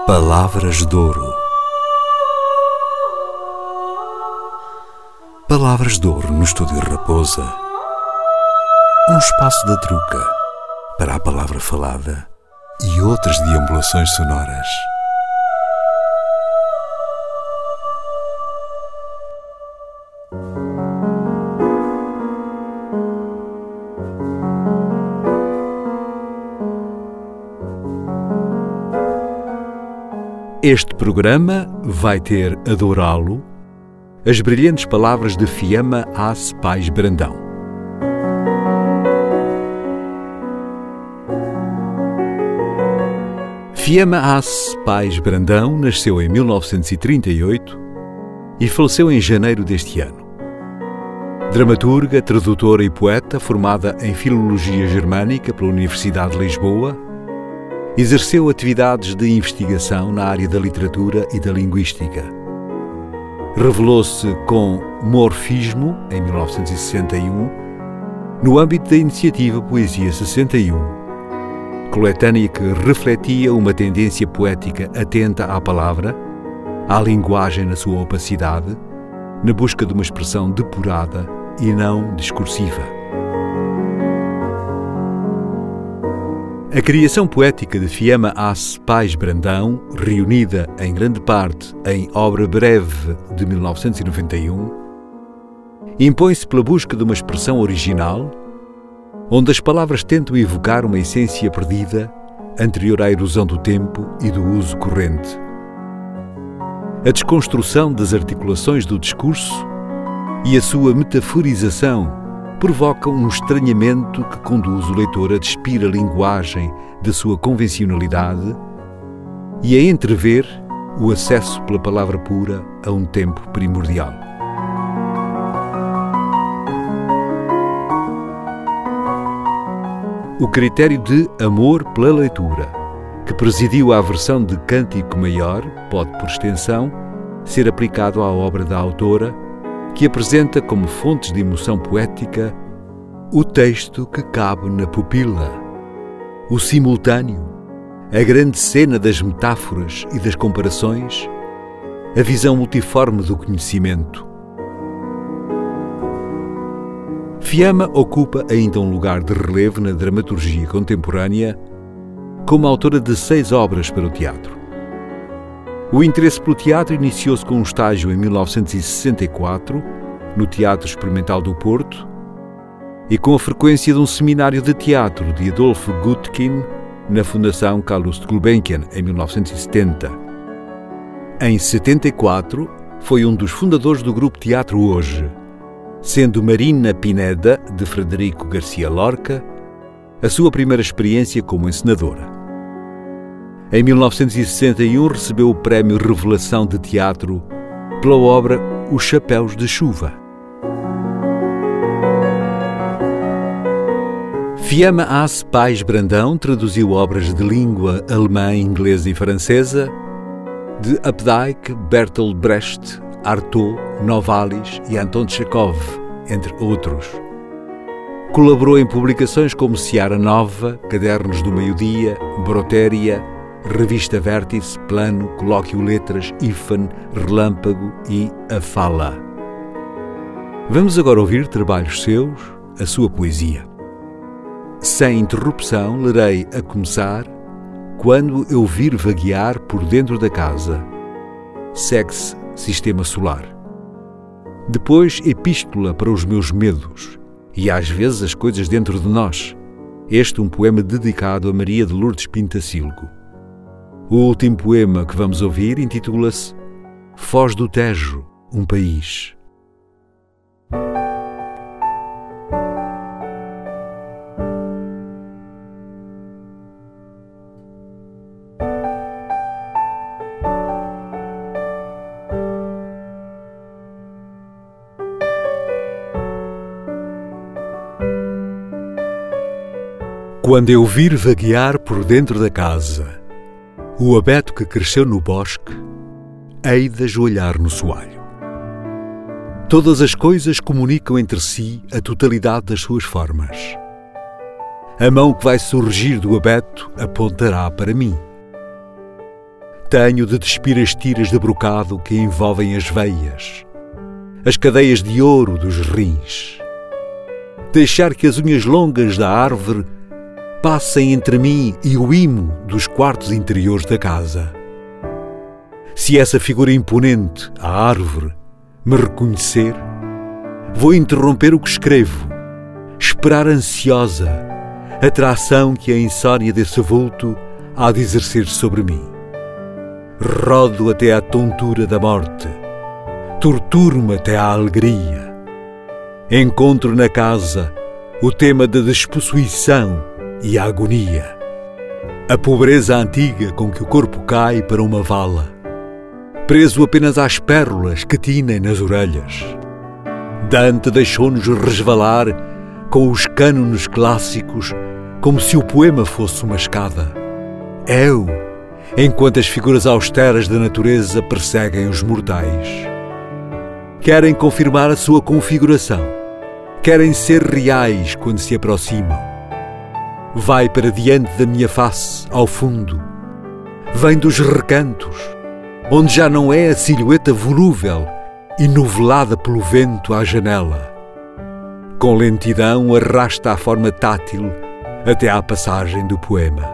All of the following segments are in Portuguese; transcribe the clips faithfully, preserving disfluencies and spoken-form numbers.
Palavras de Ouro. Palavras de Ouro no Estúdio Raposa. Um espaço da truca para a palavra falada e outras deambulações sonoras. Este programa vai ter adorá-lo as brilhantes palavras de Fiamma Ace Pais Brandão. Fiamma Ace Pais Brandão nasceu em mil novecentos e trinta e oito e faleceu em janeiro deste ano. Dramaturga, tradutora e poeta, formada em Filologia Germânica pela Universidade de Lisboa, exerceu atividades de investigação na área da literatura e da linguística. Revelou-se com Morfismo, em mil novecentos e sessenta e um, no âmbito da iniciativa Poesia sessenta e um, coletânea que refletia uma tendência poética atenta à palavra, à linguagem na sua opacidade, na busca de uma expressão depurada e não discursiva. A criação poética de Fiamma Ace Pais Brandão, reunida em grande parte em Obra Breve de mil novecentos e noventa e um, impõe-se pela busca de uma expressão original, onde as palavras tentam evocar uma essência perdida, anterior à erosão do tempo e do uso corrente. A desconstrução das articulações do discurso e a sua metaforização provoca um estranhamento que conduz o leitor a despir a linguagem da sua convencionalidade e a entrever o acesso pela palavra pura a um tempo primordial. O critério de amor pela leitura, que presidiu à versão de Cântico Maior, pode, por extensão, ser aplicado à obra da autora, que apresenta como fontes de emoção poética o texto que cabe na pupila, o simultâneo, a grande cena das metáforas e das comparações, a visão multiforme do conhecimento. Fiamma ocupa ainda um lugar de relevo na dramaturgia contemporânea como autora de seis obras para o teatro. O interesse pelo teatro iniciou-se com um estágio em mil novecentos e sessenta e quatro, no Teatro Experimental do Porto, e com a frequência de um seminário de teatro de Adolf Gutkin na Fundação Calouste Gulbenkian, em mil novecentos e setenta. Em setenta e quatro, foi um dos fundadores do grupo Teatro Hoje, sendo Marina Pineda, de Frederico Garcia Lorca, a sua primeira experiência como encenadora. Em mil novecentos e sessenta e um recebeu o Prémio Revelação de Teatro pela obra Os Chapéus de Chuva. Fiamma Ace Pais Brandão traduziu obras de língua alemã, inglesa e francesa de Updike, Bertolt Brecht, Artaud, Novalis e Anton Chekhov, entre outros. Colaborou em publicações como Seara Nova, Cadernos do Meio-Dia, Brotéria, Revista Vértice, Plano, Colóquio Letras, Ifan, Relâmpago e A Fala. Vamos agora ouvir trabalhos seus, a sua poesia. Sem interrupção, lerei a começar Quando eu vir vaguear por dentro da casa. Segue-se Sistema Solar. Depois, Epístola para os meus medos e às vezes as coisas dentro de nós. Este um poema dedicado a Maria de Lourdes Pintacilgo. O último poema que vamos ouvir intitula-se Foz do Tejo, um país. Quando eu vir vaguear por dentro da casa o abeto que cresceu no bosque, hei de ajoelhar no soalho. Todas as coisas comunicam entre si a totalidade das suas formas. A mão que vai surgir do abeto apontará para mim. Tenho de despir as tiras de brocado que envolvem as veias, as cadeias de ouro dos rins. Deixar que as unhas longas da árvore passem entre mim e o imo dos quartos interiores da casa. Se essa figura imponente, a árvore, me reconhecer, vou interromper o que escrevo, esperar ansiosa a tração que a insônia desse vulto há de exercer sobre mim. Rodo até à tontura da morte, torturo-me até à alegria. Encontro na casa o tema da despossuição e a agonia, a pobreza antiga com que o corpo cai para uma vala, preso apenas às pérolas que tinem nas orelhas. Dante deixou-nos resvalar com os cânones clássicos como se o poema fosse uma escada. Eu, enquanto as figuras austeras da natureza perseguem os mortais. Querem confirmar a sua configuração, querem ser reais quando se aproximam. Vai para diante da minha face, ao fundo. Vem dos recantos, onde já não é a silhueta volúvel e novelada pelo vento à janela. Com lentidão arrasta a forma tátil até à passagem do poema.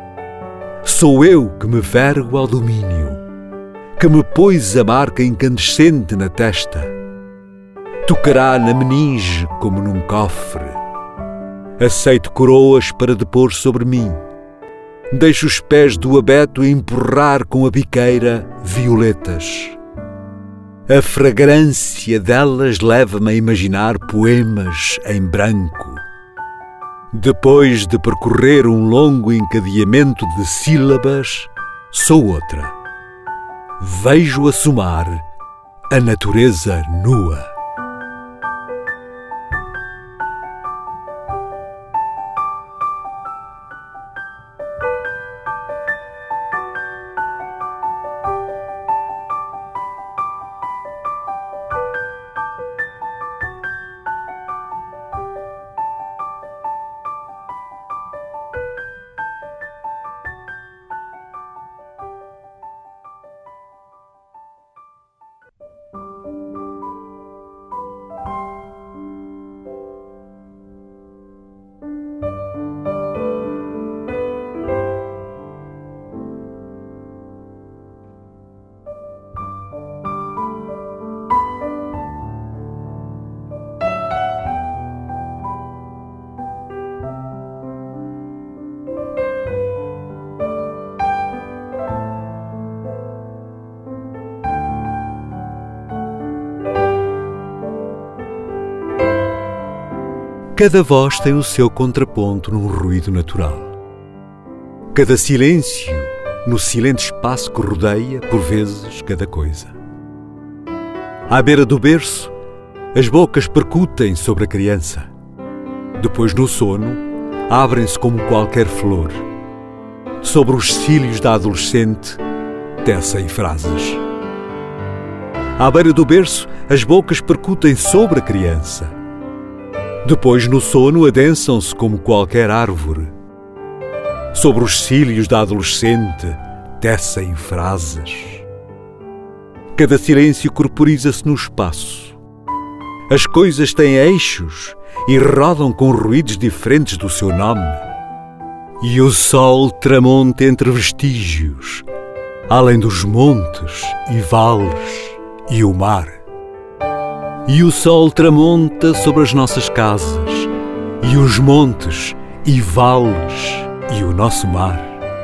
Sou eu que me vergo ao domínio, que me pôs a marca incandescente na testa. Tocará na meninge como num cofre. Aceito coroas para depor sobre mim. Deixo os pés do abeto empurrar com a biqueira violetas. A fragrância delas leva-me a imaginar poemas em branco. Depois de percorrer um longo encadeamento de sílabas, sou outra. Vejo assomar a natureza nua. Cada voz tem o seu contraponto num ruído natural. Cada silêncio no silente espaço que rodeia, por vezes, cada coisa. À beira do berço, as bocas percutem sobre a criança. Depois, no sono, abrem-se como qualquer flor. Sobre os cílios da adolescente, tecem frases. À beira do berço, as bocas percutem sobre a criança. Depois, no sono, adensam-se como qualquer árvore. Sobre os cílios da adolescente, tecem frases. Cada silêncio corporiza-se no espaço. As coisas têm eixos e rodam com ruídos diferentes do seu nome. E o sol tramonta entre vestígios, além dos montes e vales e o mar. E o sol tramonta sobre as nossas casas, e os montes e vales e o nosso mar.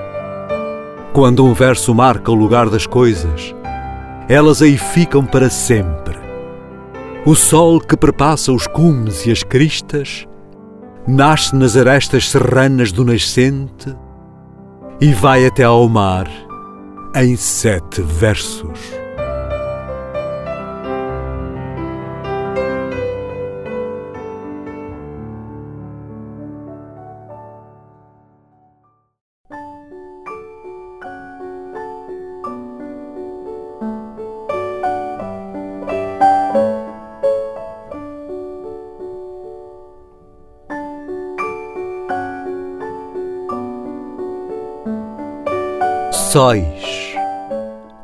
Quando um verso marca o lugar das coisas, elas aí ficam para sempre. O sol que perpassa os cumes e as cristas nasce nas arestas serranas do nascente e vai até ao mar em sete versos. Sóis,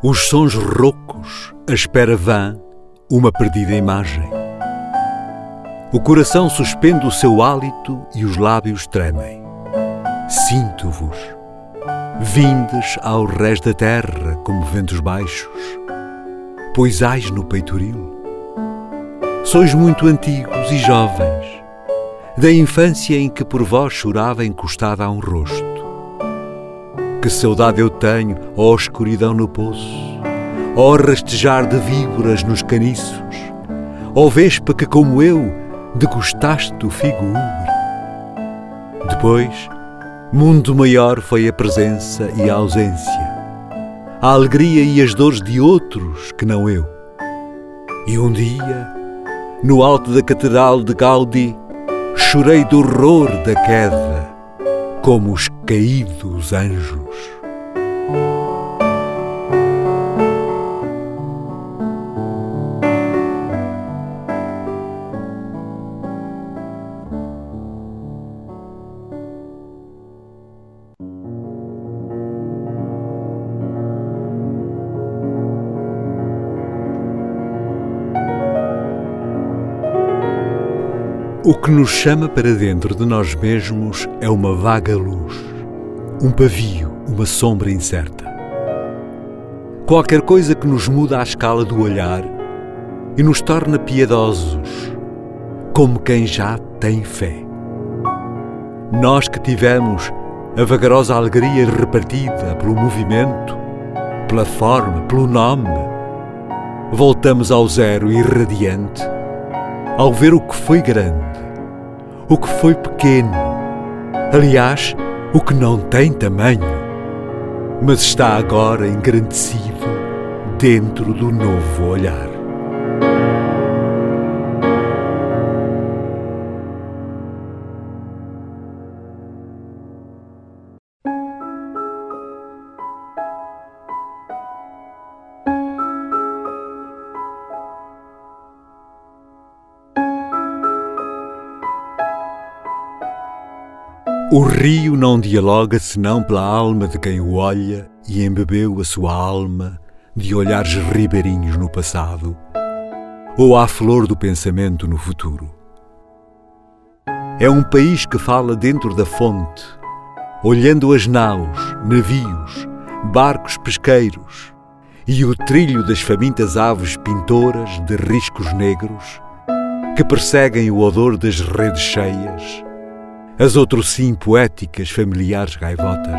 os sons roucos, a espera vã, uma perdida imagem. O coração suspende o seu hálito e os lábios tremem. Sinto-vos, vindes ao rés da terra como ventos baixos, poisais no peitoril. Sois muito antigos e jovens, da infância em que por vós chorava encostada a um rosto. Que saudade eu tenho, ó escuridão no poço, ó rastejar de víboras nos caniços, ó vespa que como eu degustaste o figo ubre. Depois, mundo maior foi a presença e a ausência, a alegria e as dores de outros que não eu. E um dia, no alto da catedral de Gaudí, chorei do horror da queda, como os caídos anjos. O que nos chama para dentro de nós mesmos é uma vaga luz, um pavio, uma sombra incerta. Qualquer coisa que nos muda a escala do olhar e nos torna piedosos, como quem já tem fé. Nós que tivemos a vagarosa alegria repartida pelo movimento, pela forma, pelo nome, voltamos ao zero irradiante ao ver o que foi grande, o que foi pequeno, aliás, o que não tem tamanho, mas está agora engrandecido dentro do novo olhar. O rio não dialoga senão pela alma de quem o olha e embebeu a sua alma de olhares ribeirinhos no passado ou à flor do pensamento no futuro. É um país que fala dentro da fonte, olhando as naus, navios, barcos pesqueiros e o trilho das famintas aves pintoras de riscos negros que perseguem o odor das redes cheias, as outros sim poéticas familiares gaivotas.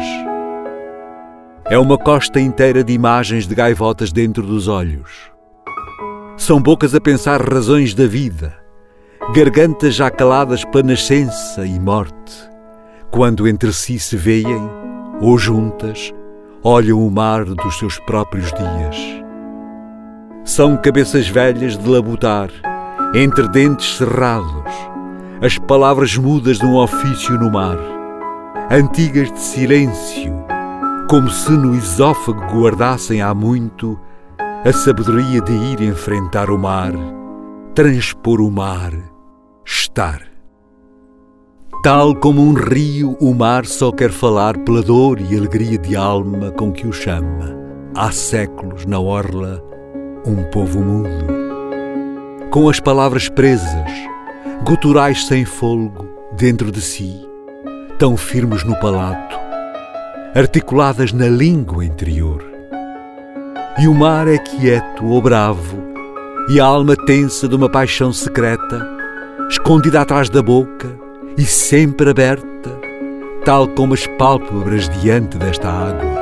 É uma costa inteira de imagens de gaivotas dentro dos olhos. São bocas a pensar razões da vida, gargantas já caladas pela nascença e morte, quando entre si se veem, ou juntas, olham o mar dos seus próprios dias. São cabeças velhas de labutar, entre dentes cerrados, as palavras mudas de um ofício no mar, antigas de silêncio, como se no esófago guardassem há muito a sabedoria de ir enfrentar o mar, transpor o mar, estar. Tal como um rio, o mar só quer falar pela dor e alegria de alma com que o chama, há séculos na orla, um povo mudo, com as palavras presas, guturais sem fôlego dentro de si, tão firmes no palato, articuladas na língua interior. E o mar é quieto ou bravo, e a alma tensa de uma paixão secreta, escondida atrás da boca e sempre aberta, tal como as pálpebras diante desta água.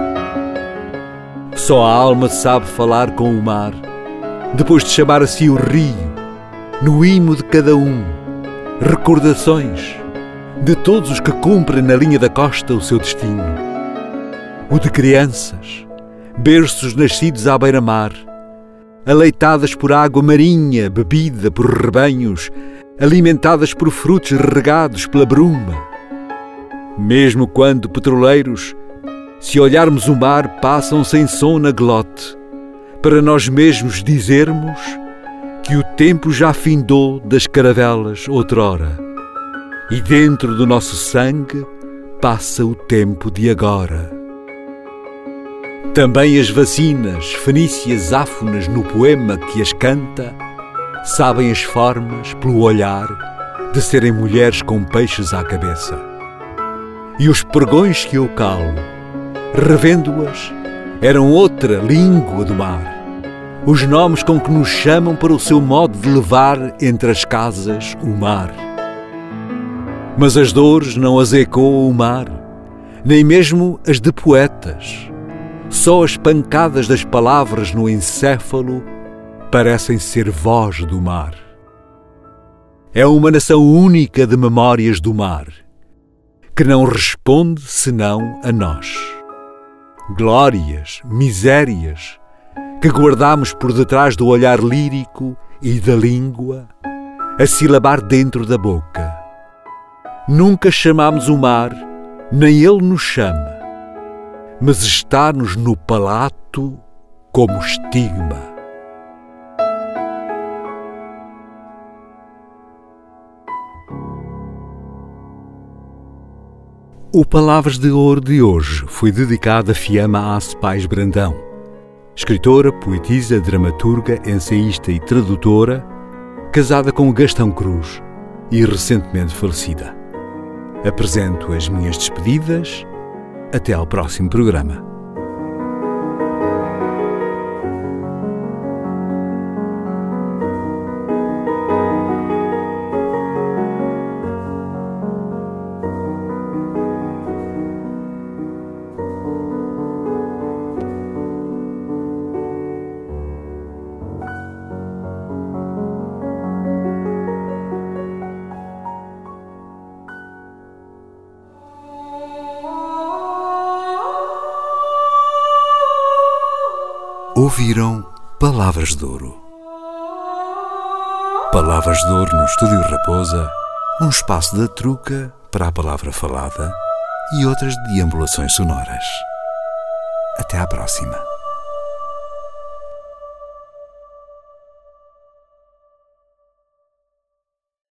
Só a alma sabe falar com o mar, depois de chamar a si o rio, no imo de cada um, recordações de todos os que cumprem na linha da costa o seu destino. O de crianças, berços nascidos à beira-mar, aleitadas por água marinha, bebida por rebanhos, alimentadas por frutos regados pela bruma. Mesmo quando petroleiros, se olharmos o mar, passam sem som na glote, para nós mesmos dizermos que o tempo já findou das caravelas outrora, e dentro do nosso sangue passa o tempo de agora. Também as vacinas, fenícias áfonas no poema que as canta, sabem as formas, pelo olhar, de serem mulheres com peixes à cabeça. E os pregões que eu calo, revendo-as, eram outra língua do mar. Os nomes com que nos chamam para o seu modo de levar entre as casas o mar. Mas as dores não as ecoa o mar, nem mesmo as de poetas. Só as pancadas das palavras no encéfalo parecem ser voz do mar. É uma nação única de memórias do mar, que não responde senão a nós. Glórias, misérias, que guardamos por detrás do olhar lírico e da língua, a silabar dentro da boca. Nunca chamamos o mar, nem ele nos chama, mas está-nos no palato como estigma. O Palavras de Ouro de hoje foi dedicado a Fiamma Ace Pais Brandão, escritora, poetisa, dramaturga, ensaísta e tradutora, casada com Gastão Cruz e recentemente falecida. Apresento as minhas despedidas. Até ao próximo programa. Ouviram Palavras de Ouro. Palavras de Ouro no Estúdio Raposa, um espaço da truca para a palavra falada e outras deambulações sonoras. Até à próxima.